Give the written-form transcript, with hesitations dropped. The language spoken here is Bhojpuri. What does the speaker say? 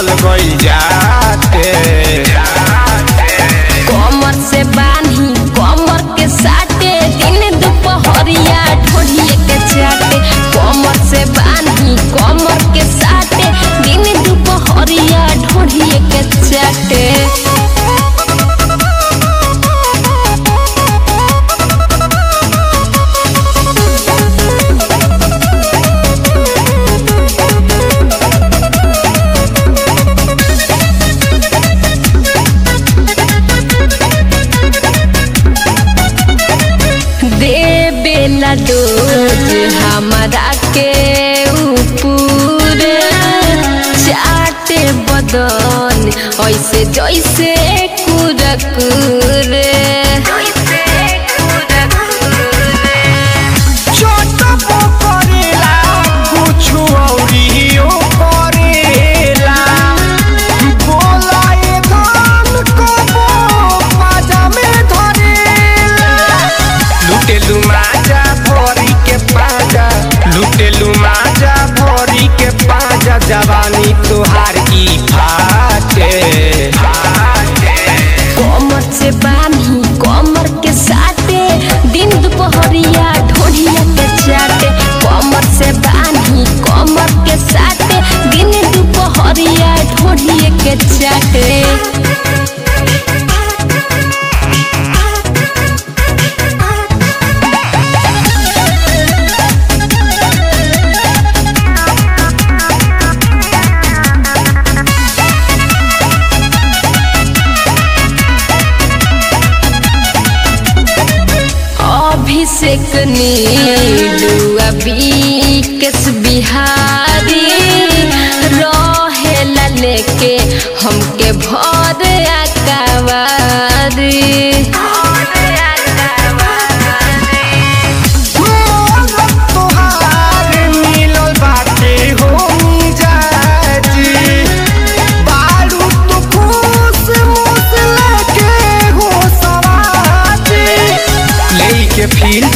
चल गई जाते। कमर से बांधी कमर के साटे दिन दुपहरिया ढोलिए के चाटे। कमर से बांधी कमर के साटे दिन दुपहरिया ढोलिए के चाटे। देबेला डोज हमरा के ऊपर चाटे बदन ऐसे जैसे कुरकुरे। जवानी तुहार की फाटे। कमर से बांधी कमर के साटे दिन दुपहरिया ढोलिया के चाटे। कमर से बांधी कमर के साटे दिन दुपहरिया ढोलिया के चाटे। अभिषेक नीलू विकास बिहारी रहेला लेके हमके भर अकवारी। फील